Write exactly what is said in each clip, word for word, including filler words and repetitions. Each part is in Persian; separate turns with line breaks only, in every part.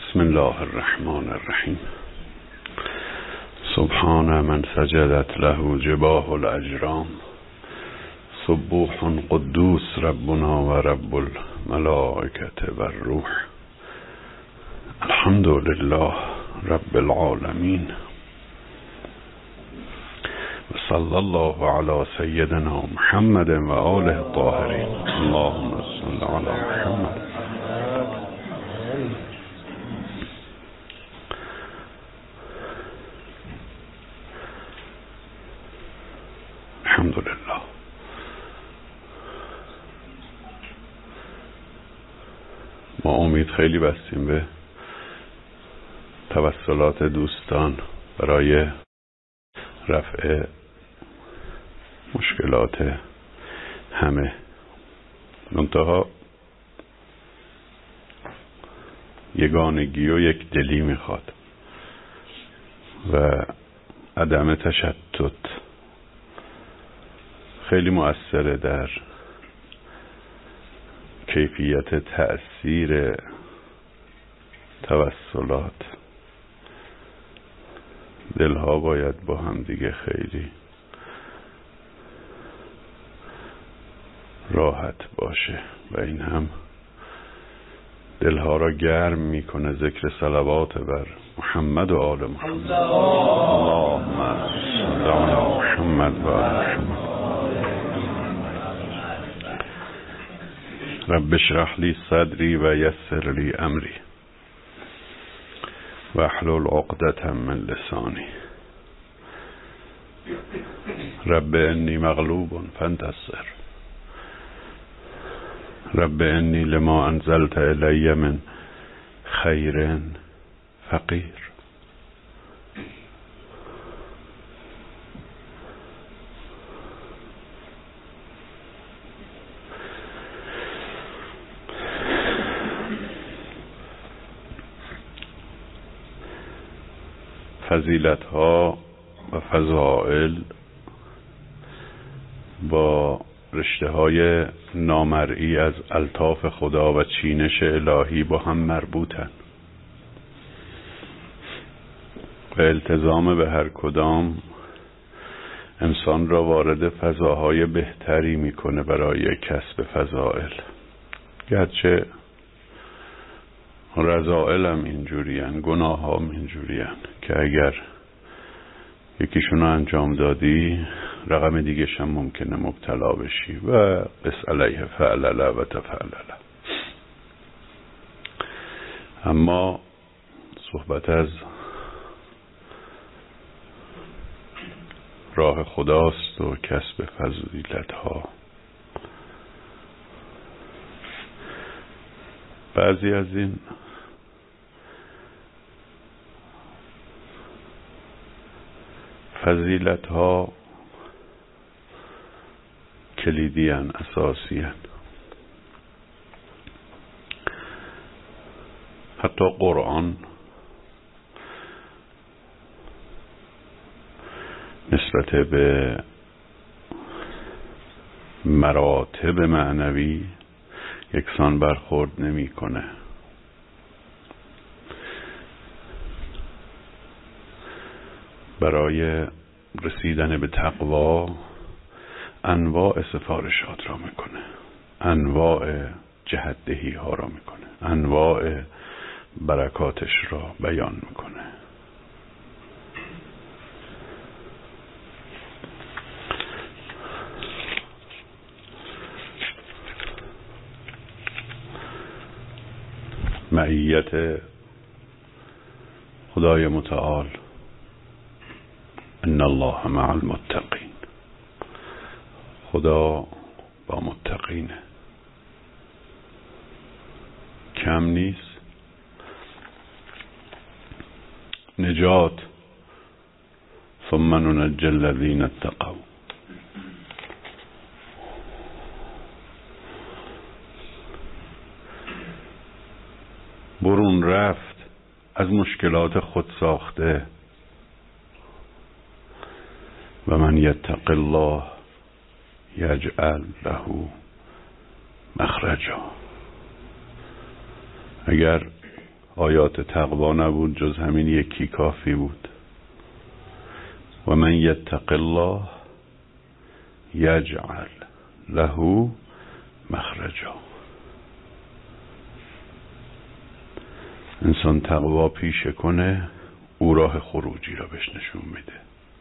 بسم الله الرحمن الرحیم. سبحان من سجدت له جباه الاجرام، سبوح قدوس ربنا و رب الملائکة و الروح. الحمد لله رب العالمین و صلی الله علی سیدنا محمد و آله الطاهرین. اللهم صل علی محمد. الحمدلله. ما امید خیلی بستیم به توسلات دوستان برای رفع مشکلات همه. منتها یگانگی و یک دلی میخواد و عدم تشتت خیلی مؤثره در کیفیت تأثیر توسلات. دلها باید با هم دیگه خیلی راحت باشه و این هم دلها را گرم میکنه. ذکر صلوات بر محمد و آل محمد. اللهم صل علی محمد و آل محمد. رب اشرح لی صدری و یسر لی امری و احلل عقدة من لسانی. رب انی مغلوب فانتصر. رب انی لما انزلت الی من خیر فقیر. فضیلت ها و فضائل با رشته های نامرئی از الطاف خدا و چینش الهی با هم مربوطن و التزام به هر کدام انسان را وارد فضاهای بهتری میکنه برای کسب فضائل. گرچه رذائل هم اینجوری هن، گناه هم اینجوری هن که اگر یکیشونو انجام دادی رقم دیگه هم ممکنه مبتلا بشی و قس علیه فعلله و تفعلله. اما صحبت از راه خداست و کسب فضیلت ها. بعضی از این فضیلت ها کلیدی ان، اساسی ان. حتی قرآن نسبت به مراتب معنوی یکسان برخورد نمیکنه. برای رسیدن به تقوا انواع سفارشات را میکنه، انواع جهتدهی ها را میکنه، انواع برکاتش را بیان میکنه. معیت خدای متعال ان الله مع المتقین. خدا با متقینه، کم نیست. نجات ثم ننجی الذین اتقوا. برون رفت از مشکلات خود ساخته. و من یتق الله یجعل له مخرجا. اگر آیات تقوا نبود جز همین یکی کافی بود. و من یتق الله یجعل له مخرجا. انسان تقوا پیشه کنه، او راه خروجی را بهش نشون میده.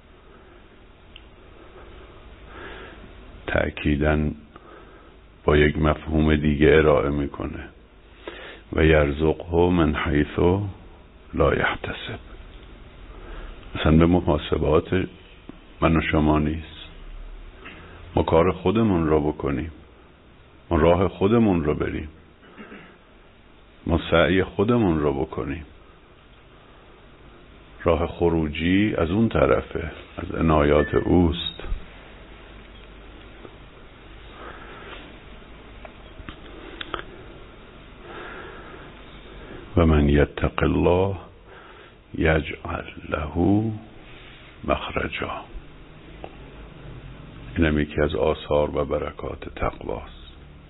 تأکیداً با یک مفهوم دیگه ارائه میکنه و یرزقه من حیث لا یحتسب. اصلا به محاسبات من و شما نیست. ما کار خودمون را بکنیم، ما راه خودمون را بریم، ما سعی خودمون را بکنیم. راه خروجی از اون طرفه، از عنایات اوست. و من یتق الله یجعل له مخرجا. اینم یکی از آثار و برکات تقواست.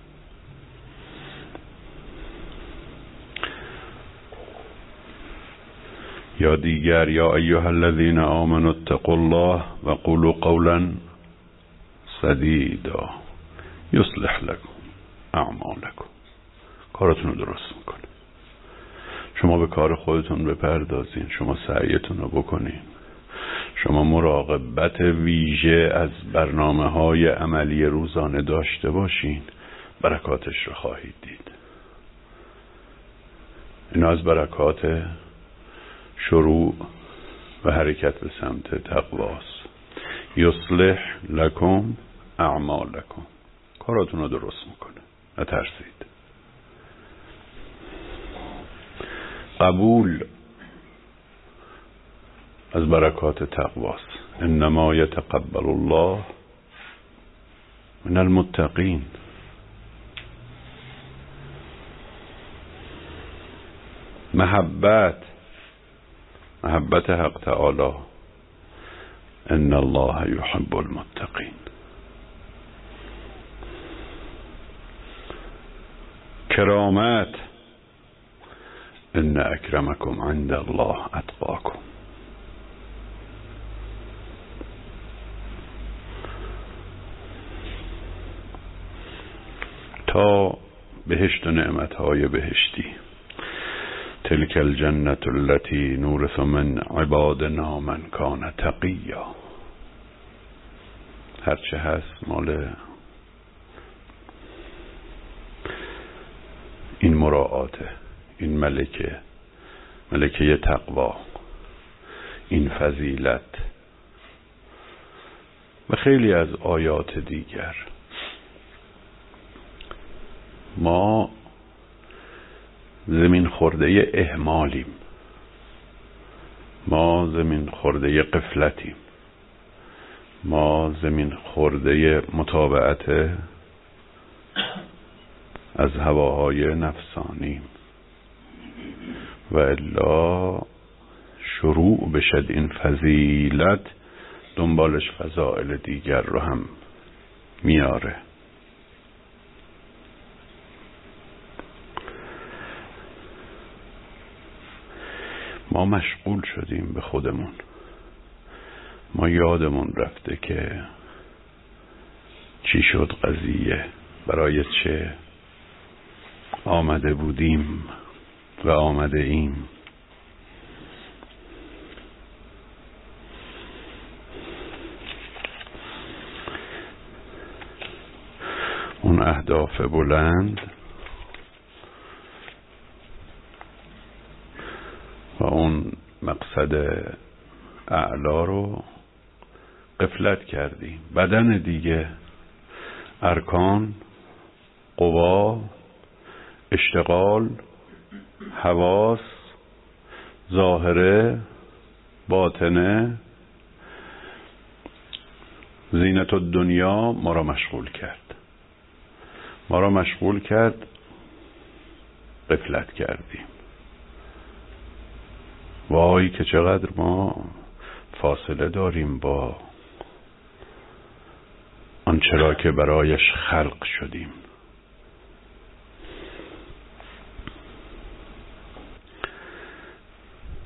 یا دیگر یا ایها الذین آمنوا اتقوا الله و قولوا قولا سدیدا یصلح لكم اعمالکم. کارتون رو درست میکنه. شما به کار خودتون بپردازین، شما سعیتون رو بکنین، شما مراقبت ویژه از برنامه های عملی روزانه داشته باشین، برکاتش رو خواهید دید. این از برکات شروع و حرکت به سمت تقواست. یصلح لکم اعمالکم. کاراتون رو درست میکنه، نترسید. قبول از برکات تقواست. انما یتقبل الله من المتقین. محبت محبت حق تعالی. ان الله یحب المتقین. کرامت. ان اکرمکم عند الله اتقاکم. تا بهشت و نعمتهای بهشتی. تلك الجنة التي نورث من عبادنا من كان تقیا. هرچه هست مال این مراعاته، این ملکه، ملکه تقوا، این فضیلت و خیلی از آیات دیگر. ما زمین خورده اهمالیم، ما زمین خورده غفلتیم، ما زمین خورده متابعت از هواهای نفسانیم. و الا شروع بشد این فضیلت، دنبالش فضائل دیگر رو هم میاره. ما مشغول شدیم به خودمون. ما یادمون رفته که چی شد قضیه، برای چه آمده بودیم و آمده ایم. اون اهداف بلند و اون مقصد اعلا رو غفلت کردیم. بدن دیگه، ارکان، قوا، اشتغال، حواس، ظاهره، باطنه، زینت الدنیا ما را مشغول کرد. ما را مشغول کرد، غفلت کردیم. وای که چقدر ما فاصله داریم با آنچه را که برایش خلق شدیم.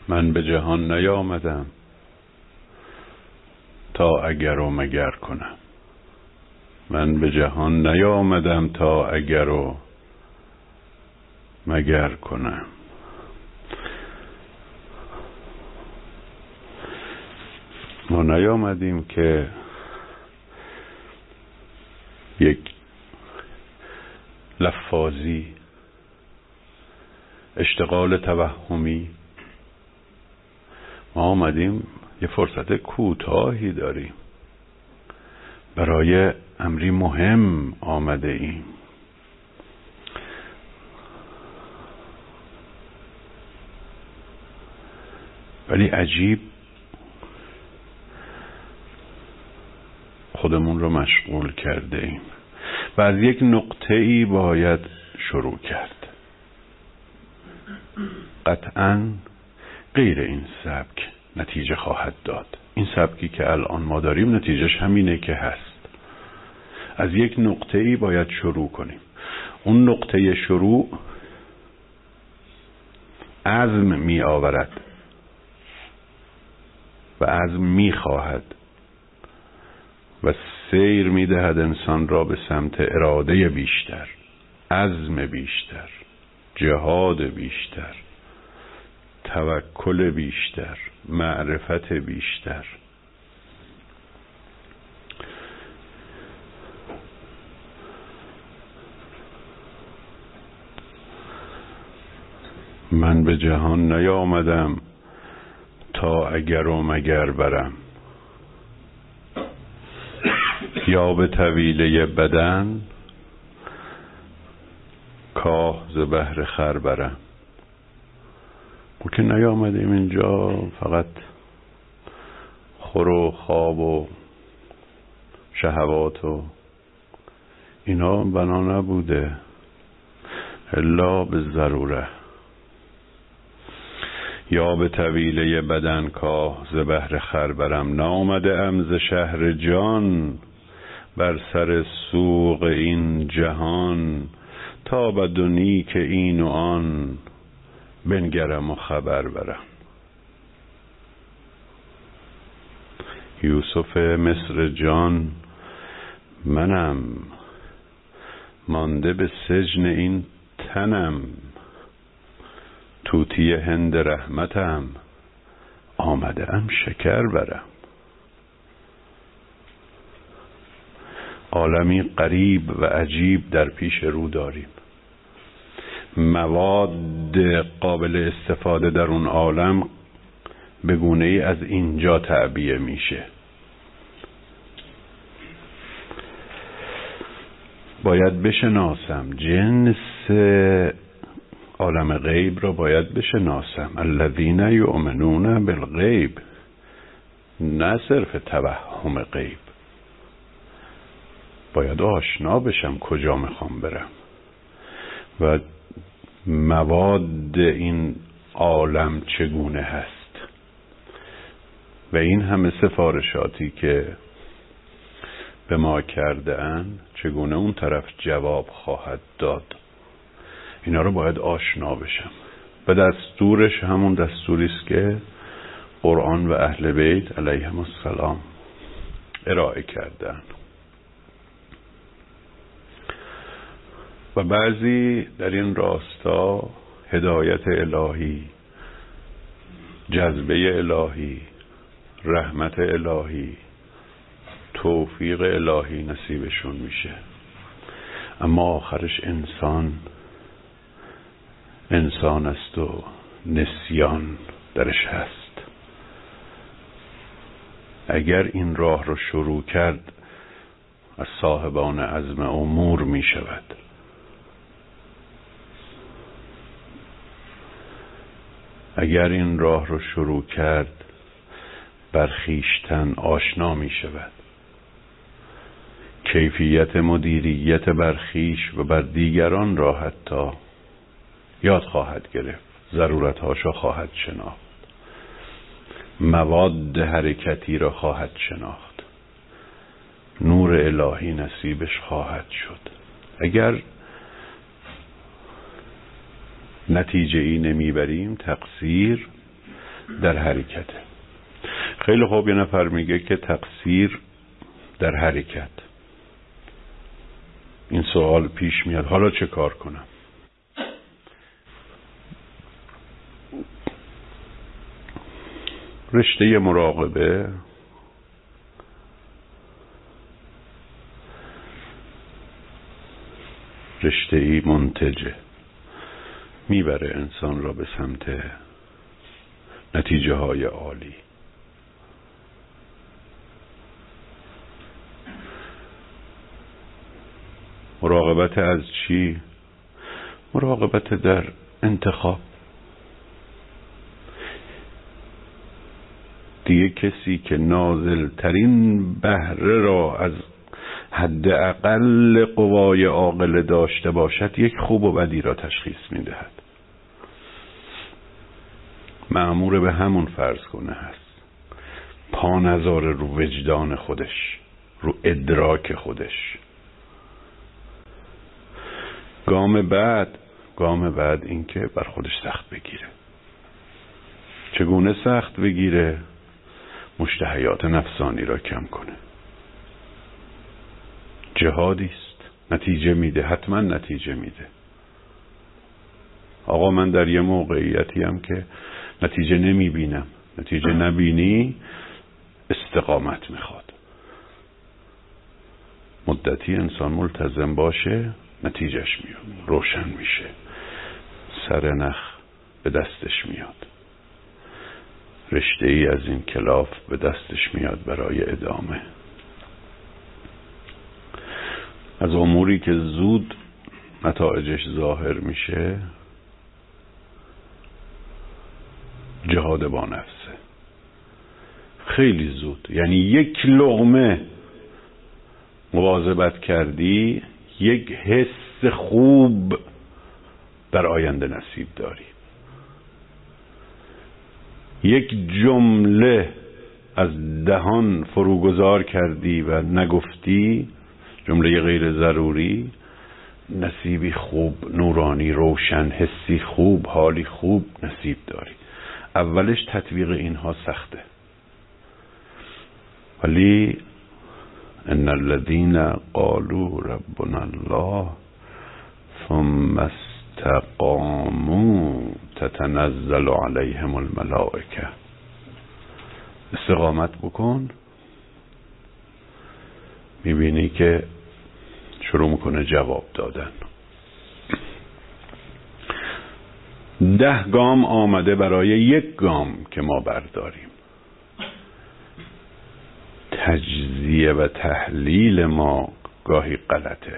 من به جهان نیامدم تا اگر و مگر کنم. من به جهان نیامدم تا اگر و مگر کنم. ما نیامدیم که یک لفاظی، اشتغال توهمی، ما آمدیم یه فرصت کوتاهی داریم، برای امری مهم آمده ایم. ولی عجیب خودمون رو مشغول کرده ایم و از یک نقطه ای باید شروع کرد. قطعاً غیر این سبک نتیجه خواهد داد. این سبکی که الان ما داریم نتیجهش همینه که هست. از یک نقطه ای باید شروع کنیم. اون نقطه شروع عزم می آورد و عزم می خواهد و سیر می دهد انسان را به سمت اراده بیشتر، عزم بیشتر، جهاد بیشتر، توکل بیشتر، معرفت بیشتر. من به جهان نیامدم تا اگر و مگر برم، یا به طویله بدن کاه ز بحر خر برم. ما که نیامدیم اینجا فقط خور و خواب و شهوات و اینا بنا نبوده، الا به ضروره. یا به طویله بدن کاه ز بحر خر برم، نامده ام ز شهر جان بر سر سوق این جهان، تا بد و نیک این و آن بنگرم و خبر برم. یوسف مصر جان منم، مانده به سجن این تنم، طوطی هند رحمتم، آمده ام شکر برم. عالمی غریب و عجیب در پیش رو داریم. مواد قابل استفاده در اون عالم به گونه ای از اینجا تعبیه میشه. باید بشناسم جنس عالم غیب را، باید بشناسم. الذین یؤمنون بالغیب، نه صرف توهم غیب. باید آشنا بشم کجا میخوام برم و مواد این عالم چگونه هست و این همه سفارشاتی که به ما کرده اند چگونه اون طرف جواب خواهد داد. اینا رو باید آشنا بشم و دستورش همون دستوری است که قرآن و اهل بیت علیهم السلام ارائه کردن. و بعضی در این راستا هدایت الهی، جذبه الهی، رحمت الهی، توفیق الهی نصیبشون میشه، اما آخرش انسان انسان است و نسیان درش هست. اگر این راه رو شروع کرد از صاحبان عزم امور می شود. اگر این راه رو شروع کرد بر خویشتن آشنا می شود. کیفیت مدیریت بر خویش و بر دیگران را حتی یاد خواهد گرفت، ضرورتهاشو خواهد شناخت، مواد حرکتی را خواهد شناخت، نور الهی نصیبش خواهد شد. اگر نتیجه ای نمیبریم تقصیر در حرکته. خیلی خوب، یه نفر میگه که تقصیر در حرکت. این سوال پیش میاد، حالا چه کار کنم؟ رشته مراقبه رشته ای منتجه، میبره انسان را به سمت نتیجه های عالی. مراقبت از چی؟ مراقبت در انتخاب. دیگه کسی که نازل ترین بهره را از حد اقل قوای عاقله داشته باشد، یک خوب و بدی را تشخیص میدهد. مأمور به همون فرض کنه هست، پا نذاره رو وجدان خودش، رو ادراک خودش. گام بعد گام بعد این که بر خودش سخت بگیره. چگونه سخت بگیره؟ مشتهیات نفسانی را کم کنه. جهادی است، نتیجه میده، حتما نتیجه میده. آقا من در یه موقعیتی هم که نتیجه نمیبینم. نتیجه نبینی استقامت میخواد. مدتی انسان ملتزم باشه، نتیجهش میاد، روشن میشه، سر نخ به دستش میاد، رشته ای از این کلاف به دستش میاد برای ادامه. از اموری که زود نتایجش ظاهر میشه، جهاد با نفسه. خیلی زود، یعنی یک لقمه مواظبت کردی، یک حس خوب در آینده نصیب داری. یک جمله از دهان فروگذار کردی و نگفتی، جمله غیر ضروری، نصیبی خوب، نورانی، روشن، حسی خوب، حالی خوب نصیب داری. اولش تطبیق اینها سخته، ولی ان الذين قالوا ربنا الله ثم استقاموا تتنزل عليهم الملائكه. استقامت بکن، میبینی که شروع میکنه جواب دادن. ده گام آمده برای یک گام که ما برداریم. تجزیه و تحلیل ما گاهی غلطه.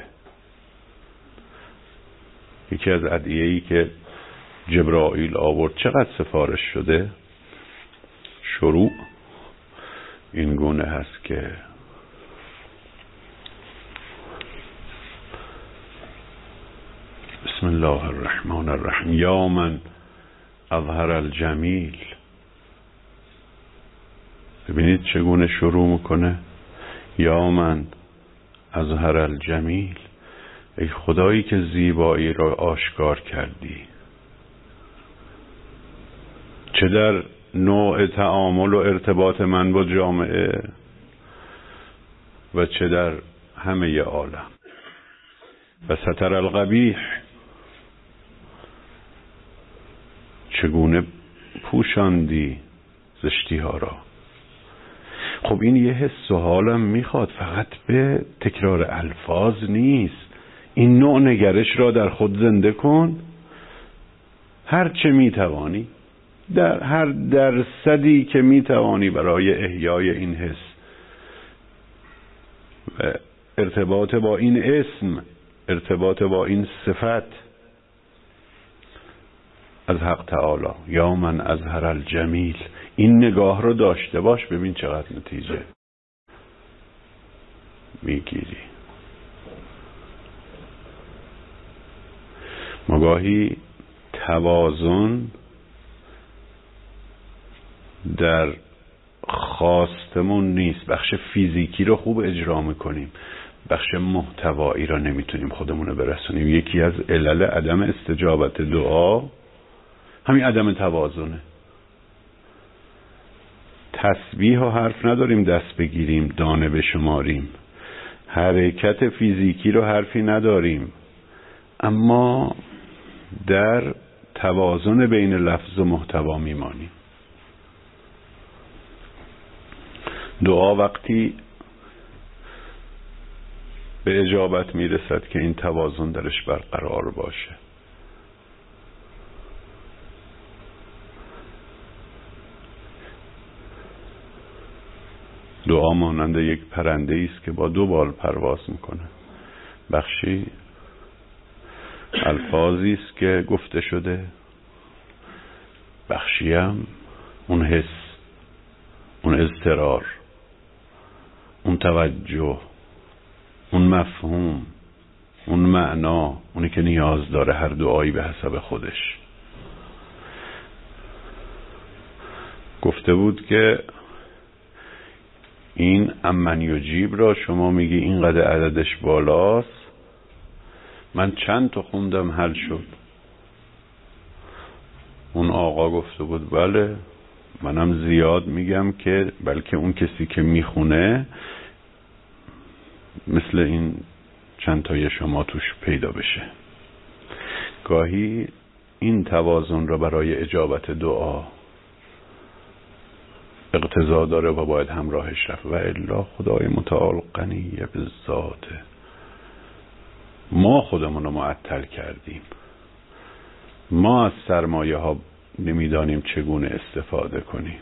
یکی از ادعیه‌ای که جبرائیل آورد چقدر سفارش شده؟ شروع این گونه هست که بسم الله الرحمن الرحیم یا من اظهر الجمیل. ببینید چگونه شروع میکنه. یا من اظهر الجمیل، ای خدایی که زیبایی را آشکار کردی، چه در نوع تعامل و ارتباط من با جامعه و چه در همه عالم. و ستر القبیح، چگونه پوشاندی زشتی ها را. خب این یه حس و حالم میخواد، فقط به تکرار الفاظ نیست. این نوع نگرش را در خود زنده کن. هر چه میتوانی، در هر درصدی که میتوانی برای احیای این حس و ارتباط با این اسم، ارتباط با این صفت از حق تعالی، یا من اظهر الجمیل، این نگاه رو داشته باش. ببین چقدر نتیجه میگیری. مگاهی توازن در خواستمون نیست. بخش فیزیکی رو خوب اجرا میکنیم، بخش محتوایی رو نمیتونیم خودمون رو برسونیم. یکی از علل عدم استجابت دعا همین عدم توازنه. تسبیح و حرف نداریم دست بگیریم دانه بشماریم، حرکت فیزیکی رو حرفی نداریم، اما در توازن بین لفظ و محتوا میمانیم. دعا وقتی به اجابت میرسد که این توازن درش برقرار باشه. دعا مانند یک پرنده است که با دو بال پرواز میکنه. بخشی الفاظی است که گفته شده، بخشی هم اون حس، اون اضطرار، اون توجه، اون مفهوم، اون معنا، اونی که نیاز داره هر دعایی به حسب خودش. گفته بود که این امن یجیب را شما میگی اینقدر عددش بالاست، من چند تا خوندم حل شد. اون آقا گفته بود بله منم زیاد میگم که بلکه اون کسی که میخونه مثل این چند تای شما توش پیدا بشه. گاهی این توازن را برای اجابت دعا اقتضا داره و باید همراهش رفت، و الا خدای متعال غنی به ذاته. ما خودمون رو معطل کردیم، ما از سرمایه ها نمیدانیم چگونه استفاده کنیم.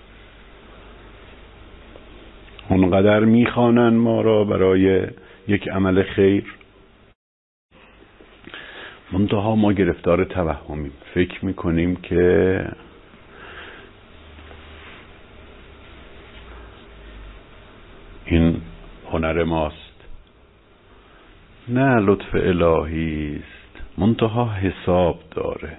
اونقدر میخوانن ما را برای یک عمل خیر، منتها ما گرفتار توهمیم، فکر میکنیم که این هنر ماست. نه، لطف الهی است، منتها حساب داره،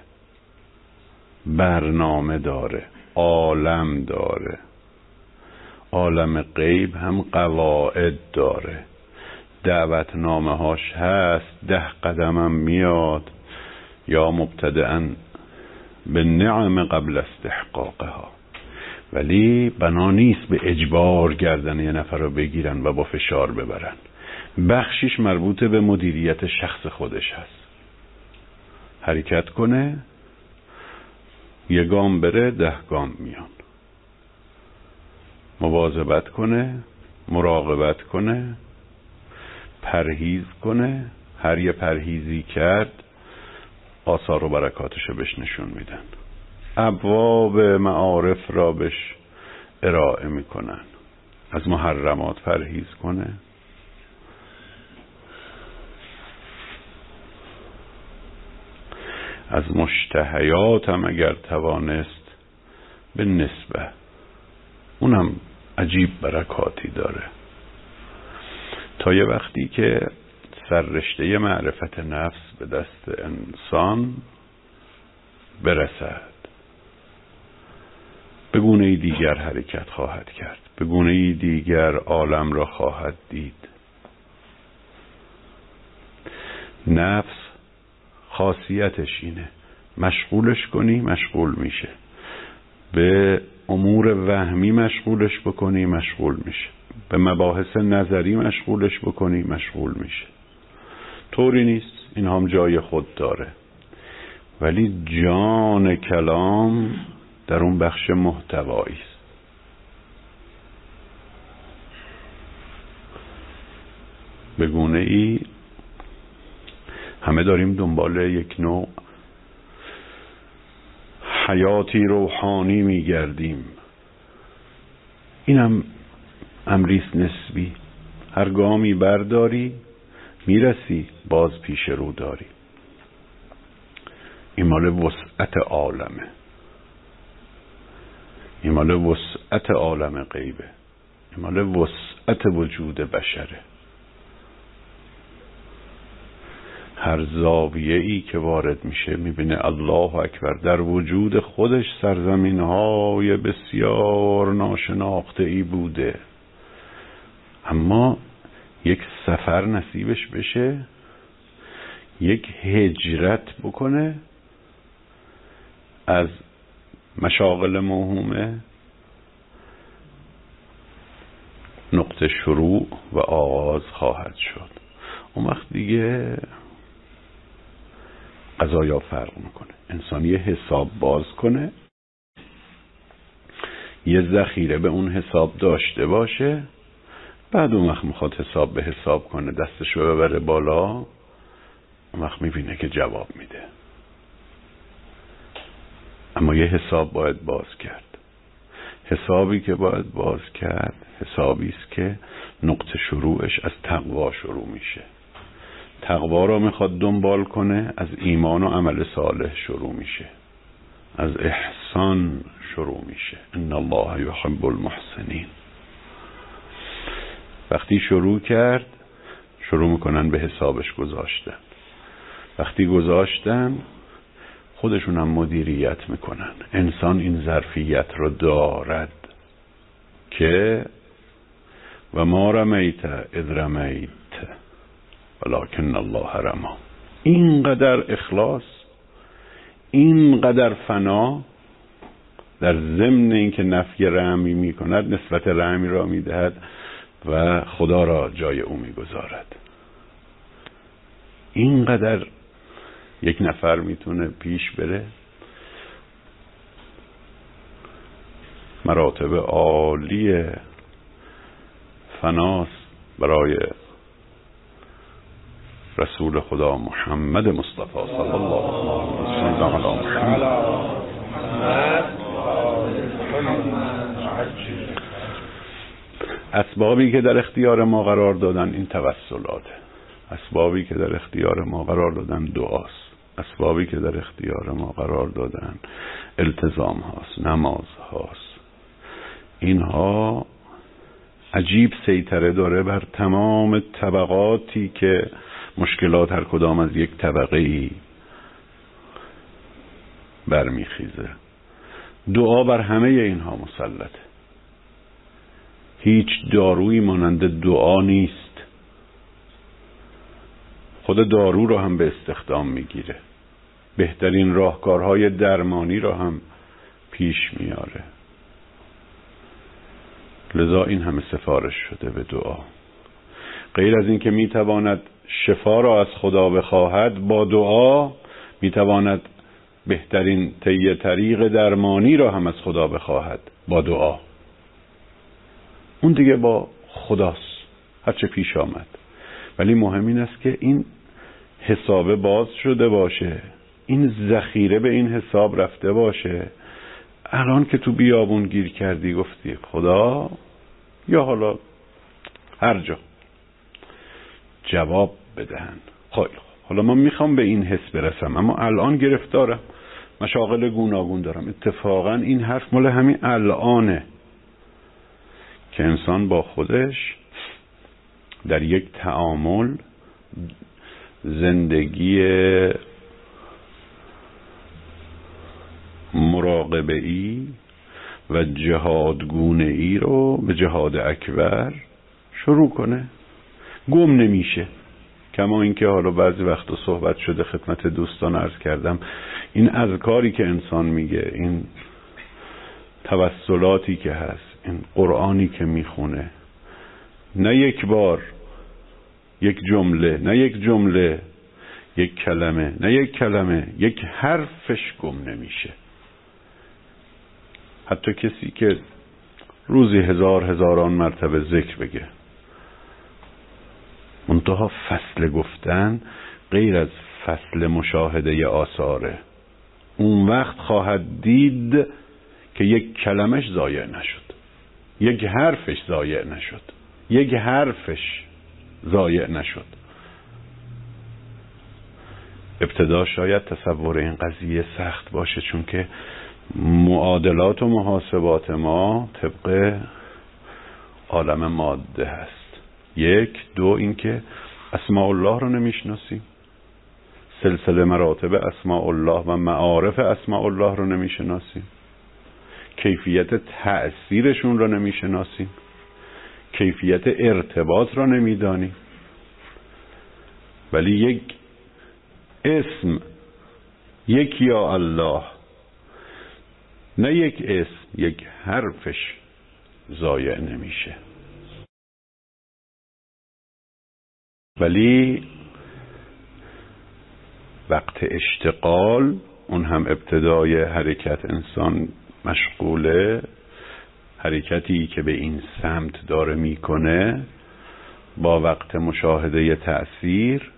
برنامه داره، عالم داره. عالم غیب هم قواعد داره، دعوتنامه هاش هست، ده قدمم میاد یا مبتدئا به نعم قبل استحقاقها، ولی بنا نیست به اجبار گردن یه نفر رو بگیرن و با فشار ببرن. بخشیش مربوط به مدیریت شخص خودش هست. حرکت کنه، یه گام بره ده گام میان. مواظبت کنه، مراقبت کنه، پرهیز کنه. هر یه پرهیزی کرد آثار و برکاتشو بهش نشون میدن، ابواب معارف را بهش ارائه میکنن. از محرمات پرهیز کنه، از مشتهیات هم اگر توانست به نسبه، اونم عجیب برکاتی داره. تا یه وقتی که سررشته معرفت نفس به دست انسان برسد، به گونه‌ای دیگر حرکت خواهد کرد، به گونه‌ای دیگر عالم را خواهد دید. نفس خاصیتش اینه، مشغولش کنی مشغول میشه، به امور وهمی مشغولش بکنی مشغول میشه، به مباحث نظری مشغولش بکنی مشغول میشه. طوری نیست، این هم جای خود داره، ولی جان کلام در اون بخش محتوایی است. به گونه ای همه داریم دنبال یک نوع حیاتی روحانی میگردیم. اینم امریست نسبی، هر گامی برداری میرسی، باز پیش رو داری. این مال وسعت عالمه، این مال وسعت عالم غیبه، این مال وسعت وجود بشره. هر زاویه ای که وارد میشه میبینه الله اکبر، در وجود خودش سرزمین های بسیار ناشناخته ای بوده، اما یک سفر نصیبش بشه، یک هجرت بکنه از مشاغل موهومه، نقطه شروع و آغاز خواهد شد. اون وقت دیگه قضایا فرق میکنه. انسان یه حساب باز کنه، یه ذخیره به اون حساب داشته باشه، بعد اون وقت میخواد حساب به حساب کنه، دستشو ببره بالا، اون وقت میبینه که جواب میده. اما یه حساب باید باز کرد. حسابی که باید باز کرد حسابی است که نقطه شروعش از تقوا شروع میشه. تقوا را میخواد دنبال کنه، از ایمان و عمل صالح شروع میشه، از احسان شروع میشه. ان الله یحب المحسنین. وقتی شروع کرد شروع میکنن به حسابش گذاشتن. وقتی گذاشتن خودشون هم مدیریت میکنن. انسان این ظرفیت رو دارد که و ما رمیت اذ رمیت ولکن الله رمی. اینقدر اخلاص، اینقدر فنا در ضمن اینکه نفی رمی میکند، نسبت رمی را میدهد و خدا را جای او میگذارد. اینقدر یک نفر میتونه پیش بره. مراتب عالی فناست برای رسول خدا محمد مصطفی صلی الله علیه و آله. اسبابی که در اختیار ما قرار دادن این توسلاته. اسبابی که در اختیار ما قرار دادن دعاست. اسبابی که در اختیار ما قرار دادن التزام هاست، نماز هاست. اینها عجیب سیطره داره بر تمام طبقاتی که مشکلات هر کدام از یک طبقه ای برمیخیزه. دعا بر همه اینها مسلطه. هیچ دارویی مانند دعا نیست. خود دارو رو هم به استخدام میگیره. بهترین راهکارهای درمانی رو هم پیش میاره. لذا این همه سفارش شده به دعا. غیر از این که میتواند شفا را از خدا بخواهد، با دعا میتواند بهترین طی طریق درمانی را هم از خدا بخواهد با دعا. اون دیگه با خداست، هرچه پیش آمد. ولی مهم این است که این حساب باز شده باشه، این ذخیره به این حساب رفته باشه. الان که تو بیابون گیر کردی گفتی خدا، یا حالا هر جا جواب بدهن. خیلی حالا من میخوام به این حس برسم، اما الان گرفتارم، مشاغل گوناگون دارم. اتفاقا این حرف مال همین الانه که انسان با خودش در یک تعامل زندگی مراقبه‌ای و جهادگونه‌ای رو به جهاد اکبر شروع کنه. گم نمیشه. کما اینکه حالا بعضی وقتا صحبت شده، خدمت دوستان عرض کردم، این اذکاری که انسان میگه، این توسلاتی که هست، این قرآنی که میخونه، نه یک بار یک جمله، نه یک جمله یک کلمه، نه یک کلمه یک حرفش گم نمیشه. حتی کسی که روزی هزار هزاران مرتبه ذکر بگه، منتها فصل گفتن غیر از فصل مشاهده آثاره. اون وقت خواهد دید که یک کلمش ضایع نشد، یک حرفش ضایع نشد، یک حرفش ضایع نشد. ابتدا شاید تصور این قضیه سخت باشه، چون که معادلات و محاسبات ما طبق عالم ماده هست. یک، دو، اینکه اسماء الله رو نمیشناسیم، سلسله مراتب اسماء الله و معارف اسماء الله رو نمیشناسیم، کیفیت تأثیرشون رو نمیشناسیم، کیفیت ارتباط رو نمیدانیم. ولی یک اسم، یک یا الله، نه یک اسم، یک حرفش ضایع نمیشه. ولی وقت اشتغال، اون هم ابتدای حرکت، انسان مشغوله، حرکتی که به این سمت داره میکنه، با وقت مشاهده تأثیر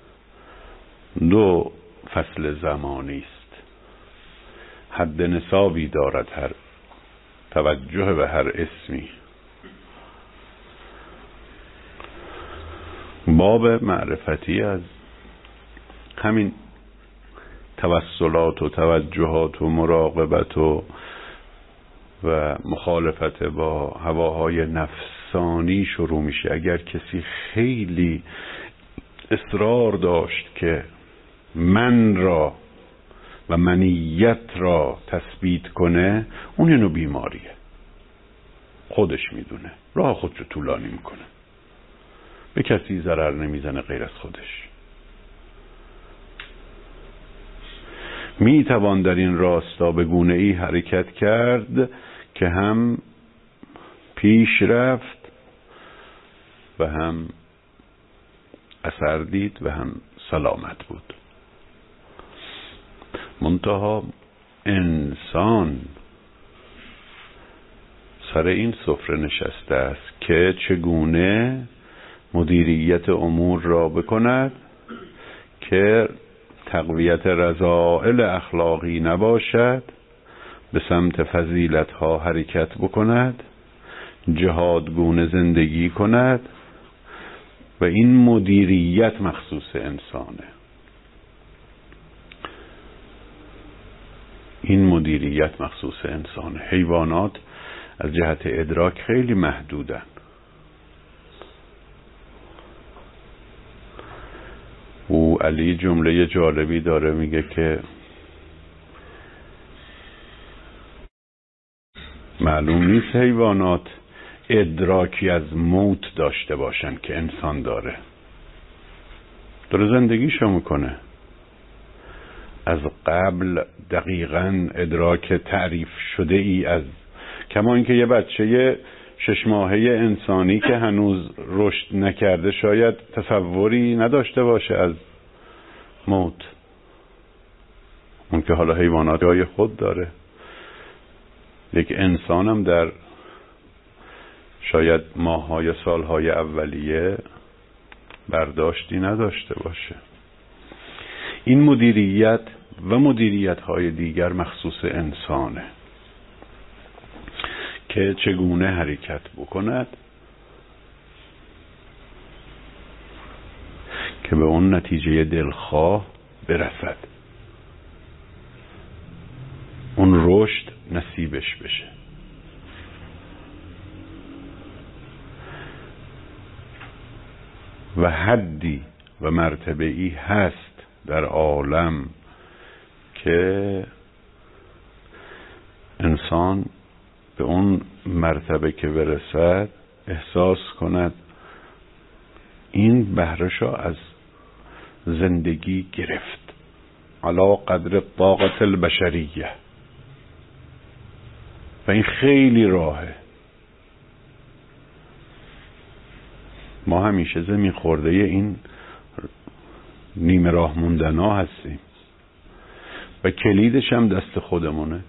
دو فصل زمانی است. حد نصابی دارد هر توجه به هر اسمی. باب معرفتی از همین توسلات و توجهات و مراقبت و و مخالفت با هواهای نفسانی شروع میشه. اگر کسی خیلی اصرار داشت که من را و منیت را تثبیت کنه، اون اینو بیماریه، خودش میدونه، راه خودش رو طولانی میکنه، به کسی ضرر نمیزنه غیر از خودش. میتوان در این راستا به گونه ای حرکت کرد که هم پیش رفت و هم اثر دید و هم سلامت بود. منتها انسان سر این سفره نشسته است که چگونه مدیریت امور را بکند که تقویت رذائل اخلاقی نباشد، به سمت فضیلت ها حرکت بکند، جهادگونه زندگی کند. و این مدیریت مخصوص انسانه. این مدیریت مخصوص انسانه. حیوانات از جهت ادراک خیلی محدودن. او علی جمله جالبی داره، میگه که معلوم نیست حیوانات ادراکی از موت داشته باشن که انسان داره. داره زندگیشو میکنه. از قبل دقیقاً ادراک تعریف شده ای از، کما اینکه یه بچه شش ماهه انسانی که هنوز رشد نکرده شاید تصوری نداشته باشه از موت. اون که حالا حیوانات جای خود داره. یک انسانم در شاید ماه‌های سال‌های اولیه برداشتی نداشته باشه. این مدیریت و مدیریت‌های دیگر مخصوص انسانه که چگونه حرکت بکند که به اون نتیجه دلخواه برسد، اون رشد نصیبش بشه. و حدی و مرتبه ای هست در عالم که انسان به اون مرتبه که برسد احساس کند این بهره‌شو از زندگی گرفت، علا قدر طاقت البشریه. و این خیلی راهه. ما همیشه زمین خورده این نیمه راه موندنا هستیم و کلیدش هم دست خودمونه.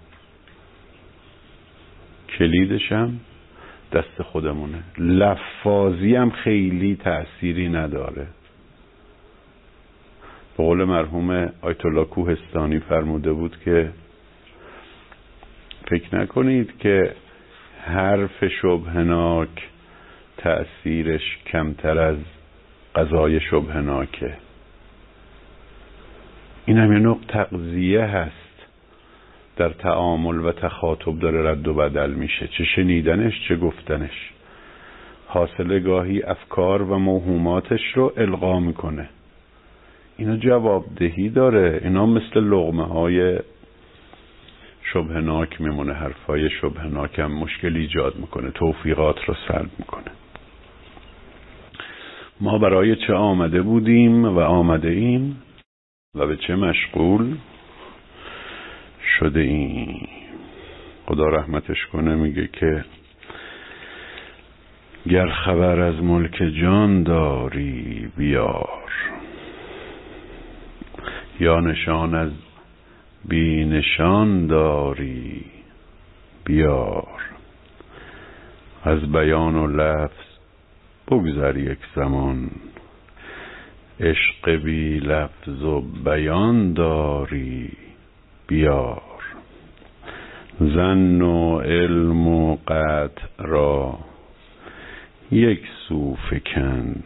کلیدش هم دست خودمونه. لفاظی هم خیلی تأثیری نداره. به قول مرحوم آیت الله کوهستانی فرموده بود که فکر نکنید که حرف شبهناک تأثیرش کمتر از قضای شبهناکه. این هم یه نوع تغذیه هست، در تعامل و تخاطب داره رد و بدل میشه، چه شنیدنش چه گفتنش. حاصل گاهی افکار و موهوماتش رو القا میکنه. اینا جوابدهی داره. اینا مثل لقمه های شبهناک میمونه. حرفای شبهناک هم مشکل ایجاد میکنه، توفیقات رو سلب میکنه. ما برای چه آمده بودیم و آمده ایم و به چه مشغول شده ایم. خدا رحمتش کنه. میگه که گر خبر از ملک جان داری بیار، یا نشان از بی نشان داری بیار. از بیان و لفظ بگذر یک زمان، عشق بی لفظ و بیان داری بیار. ظن و علم و قطع را یک سو فکن،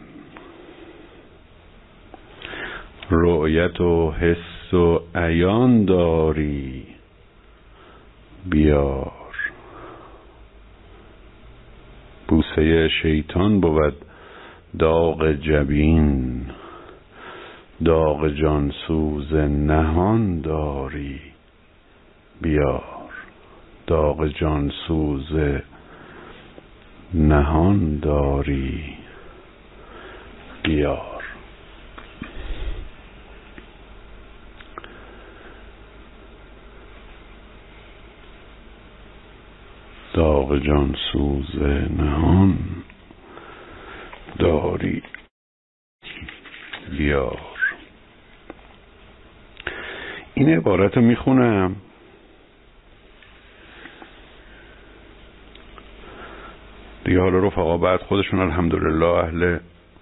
رؤیت و حس و عیان داری بیار. بوسه شیطان بود داغ جبین، داغ جانسوز نهان داری بیار. داغ جانسوز نهان داری بیار. داغ جانسوز نهان داری بیار. این عبارت رو میخونم دیگه. حالا رفقا بعد خودشون الحمدلله اهل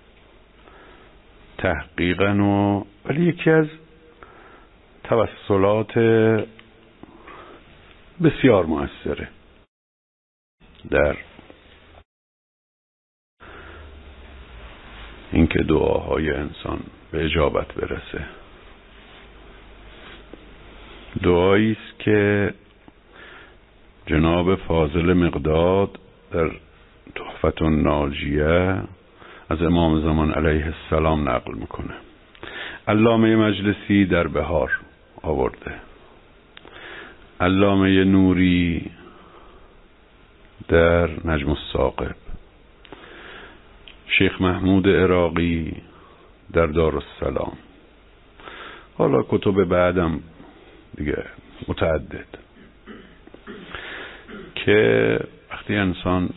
تحقیقن و ولی یکی از توسلات بسیار مؤثره در اینکه دعاهای انسان به اجابت برسه. دعایی است که جناب فاضل مقداد در تحفة الناجیه از امام زمان علیه السلام نقل میکنه. علامه مجلسی در بهار آورده، علامه نوری در نجم الثاقب، شیخ محمود عراقی در دارالسلام، حالا کتب بعدم دیگه متعدد، که وقتی انسان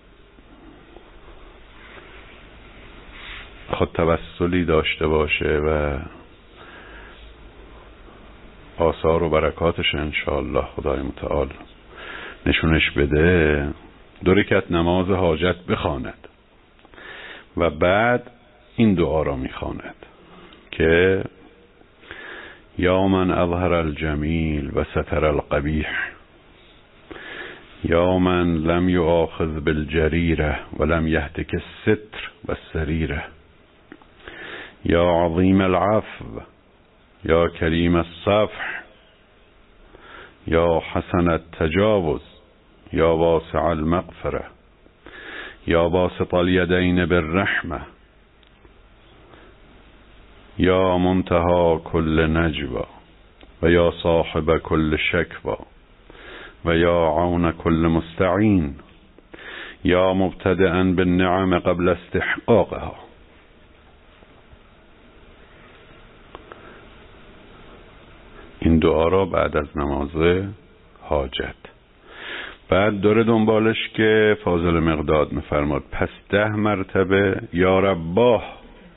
خود توسلی داشته باشه و آثار و برکاتش انشاءالله خدای متعال نشونش بده، دو رکعت نماز حاجت بخواند و بعد این دعا را میخواند که یا من اظهر الجمیل و ستر القبیح، یا من لم یؤاخذ بالجریره ولم یهتک الستر والسریره، یا عظیم العفو، یا کریم الصفح، یا حسن التجاوز، یا واسع المغفره، یا باسط الیدین بالرحمه، یا منتهى كل نجوى و یا صاحب كل شکوى و یا عون كل مستعین، یا مبتدئا بالنعم قبل استحقاقها. این دعا را بعد از نماز حاجت. بعد داره دنبالش که فاضل مقداد میفرماد پس ده مرتبه یا رباه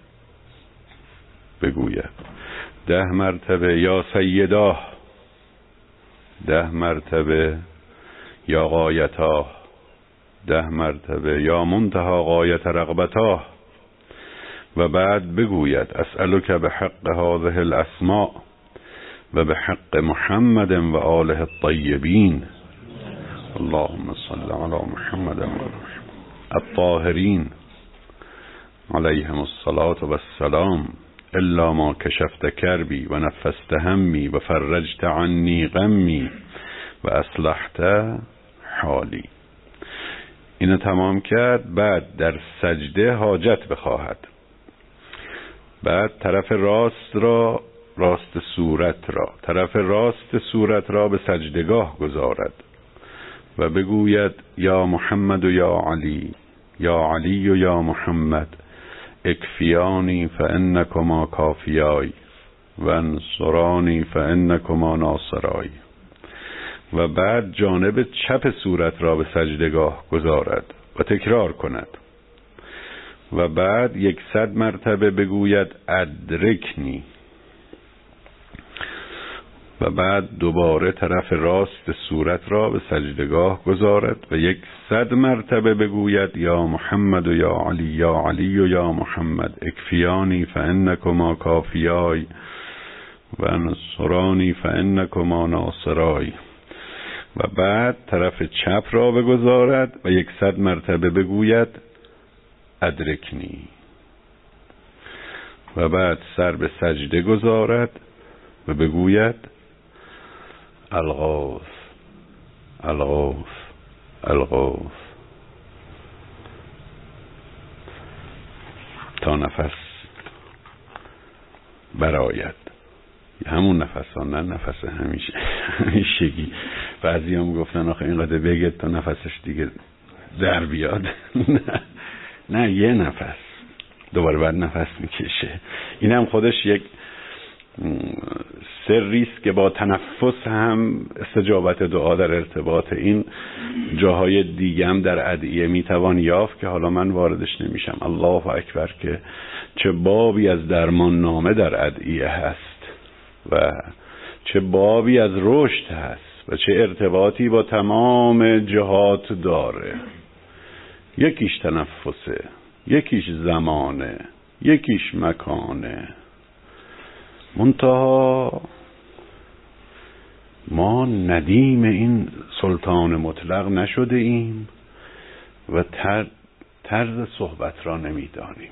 بگوید، ده مرتبه یا سیداه، ده مرتبه یا غایتاه، ده مرتبه یا منتهى غایت رغبتاه، و بعد بگوید اسألک بحق هذه الاسماء و بحق محمد و آله الطیبین، اللهم صل علی محمد و الطاهرین علیهم الصلاة والسلام، الا ما کشفت کربی و نفست همی و فرجت عنی غمی و اصلحت حالی. اینو تمام کرد. بعد در سجده حاجت بخواهد. بعد طرف راست را، راست صورت را، طرف راست صورت را به سجدگاه گذارد و بگوید یا محمد و یا علی، یا علی و یا محمد اکفیانی فانکما کافیای و انصرانی فانکما ناصرای. و بعد جانب چپ صورت را به سجدگاه گذارد و تکرار کند و بعد یکصد مرتبه بگوید ادرکنی و بعد دوباره طرف راست صورت را به سجدگاه گذارد و یکصد مرتبه بگوید یا محمد و یا علی یا علی و یا محمد اکفیانی فانکما کافیای و نصرانی فانکما ناصرای و بعد طرف چپ را بگذارد و یکصد مرتبه بگوید ادرکنی و بعد سر به سجده گذارد و بگوید الغوث الغوث الغوث تا نفس برآید. همون نفس ها، نه نفس همیشه همیشگی. بعضی هم گفتن آخه اینقدر بگه تا نفسش دیگه در بیاد. نه نه یه نفس دوباره بعد نفس میکشه. این هم خودش یک سریست که با تنفس هم استجابت دعا در ارتباط این جاهای دیگه هم در ادعیه میتوان یافت که حالا من واردش نمیشم. الله اکبر که چه بابی از درمان نامه در ادعیه هست و چه بابی از رشد هست و چه ارتباطی با تمام جهات داره. یکیش تنفسه، یکیش زمانه، یکیش مکانه. منتها ما ندیم این سلطان مطلق نشده ایم و طرز صحبت را نمیدانیم.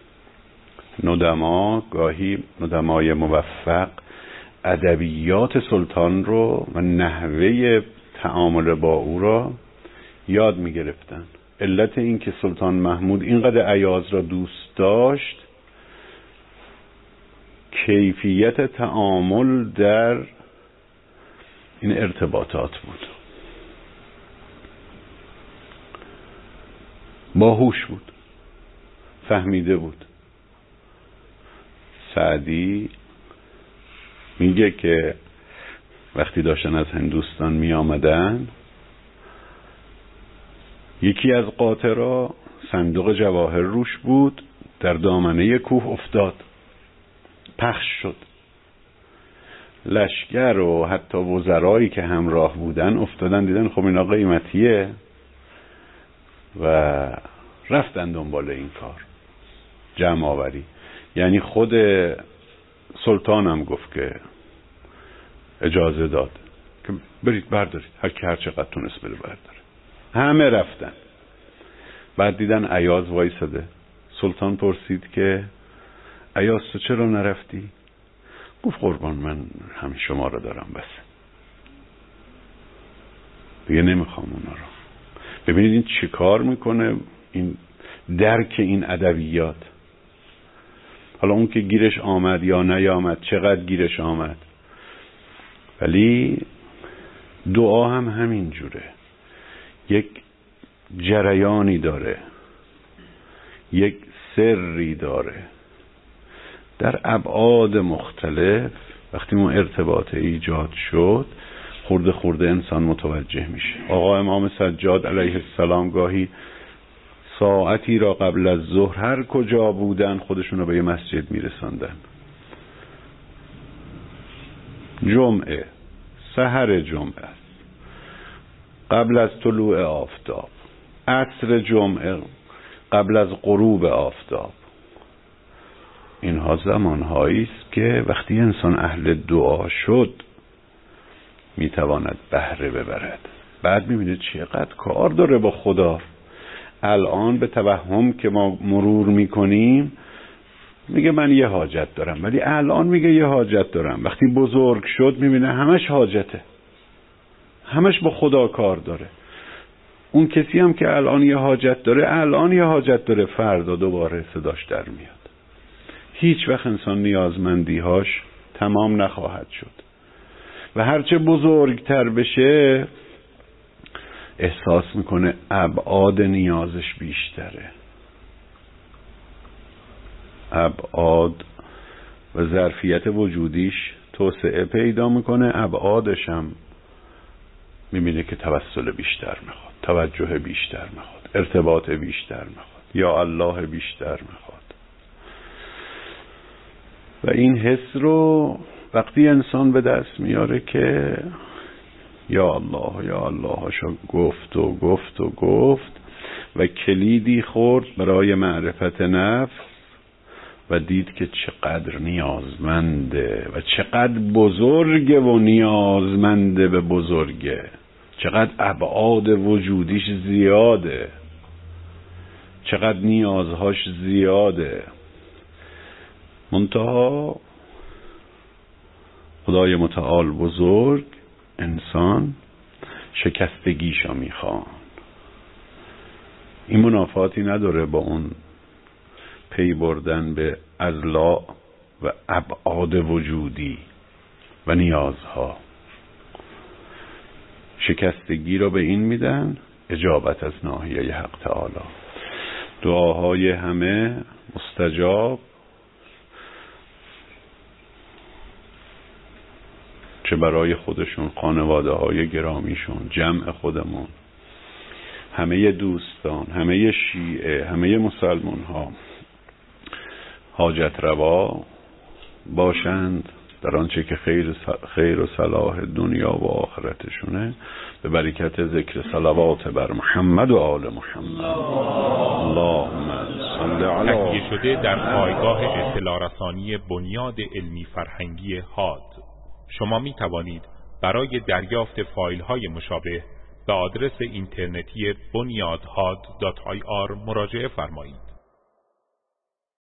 ندما گاهی ندمای موفق ادبیات سلطان رو و نحوه تعامل با او را یاد می گرفتن. علت این که سلطان محمود اینقدر ایاز را دوست داشت کیفیت تعامل در این ارتباطات بود. باهوش بود، فهمیده بود. سعدی میگه که وقتی داشتن از هندوستان می آمدن یکی از قاطرها صندوق جواهر روش بود، در دامنه کوه افتاد، پخش شد. لشکر و حتی وزرایی که همراه بودن افتادن دیدن خب اینا قیمتیه و رفتن دنبال این کار جمع آوری. یعنی خود سلطان هم گفت که اجازه داد که برید بردارید، هر کی هر چقدر تونست بره برداره. همه رفتن. بعد دیدن ایاز وایساده. سلطان پرسید که ایاز تو چرا نرفتی؟ گفت قربان من همین شما رو دارم بس، دیگه نمیخوام اونا رو. ببینید این چی کار میکنه، این درک این ادبیات. حالا اون که گیرش آمد یا نیامد، چقدر گیرش آمد، ولی دعا هم همین جوره. یک جریانی داره، یک سری داره در ابعاد مختلف. وقتی اون ارتباط ایجاد شد خورده خورده انسان متوجه میشه. آقا امام سجاد علیه السلام گاهی ساعتی را قبل از ظهر هر کجا بودن خودشون رو به یه مسجد میرساندن. جمعه، سحر جمعه است، قبل از طلوع آفتاب، عصر جمعه قبل از غروب آفتاب. اینها زمانهایی است که وقتی انسان اهل دعا شد میتواند بهره ببرد. بعد میبینید چقدر کار داره با خدا. الان به توهم که ما مرور میکنیم میگه من یه حاجت دارم، ولی الان میگه یه حاجت دارم. وقتی بزرگ شد میبینه همش حاجته، همش با خدا کار داره. اون کسی هم که الان یه حاجت داره الان یه حاجت داره، فردا دوباره صداش در میاد. هیچ وقت انسان نیازمندیهاش تمام نخواهد شد و هرچه بزرگتر بشه احساس میکنه ابعاد نیازش بیشتره. ابعاد و ظرفیت وجودیش توسعه پیدا میکنه، ابعادش هم میبینه که توسل بیشتر میخواد، توجه بیشتر میخواد، ارتباط بیشتر میخواد. یا الله بیشتر میخواد. و این حس رو وقتی انسان به دست میاره که یا الله یا الله هاشو گفت و گفت و گفت و کلیدی خورد برای معرفت نفس و دید که چقدر نیازمنده و چقدر بزرگه و نیازمنده به بزرگه، چقدر ابعاد وجودیش زیاده، چقدر نیازهاش زیاده. منتها خدای متعال بزرگ انسان شکستگیشو میخوان. این منافاتی نداره با اون پی بردن به اضلاع و ابعاد وجودی و نیازها. شکستگی رو به این میدن اجابت از ناحیه حق تعالی. دعاهای همه مستجاب، چه برای خودشون، خانواده های گرامیشون، جمع خودمون، همه دوستان، همه شیعه، همه مسلمان ها حاجت روا باشند در آنچه که خیر خیر و صلاح دنیا و آخرتشونه، به برکت ذکر صلوات بر محمد و آل محمد. اللهم صل علی.
تهیه شده در پایگاه اطلاع رسانی بنیاد علمی فرهنگی هاد. شما می توانید برای دریافت فایل های مشابه به آدرس اینترنتی بنیاد هاد دات آی آر مراجعه فرمایید.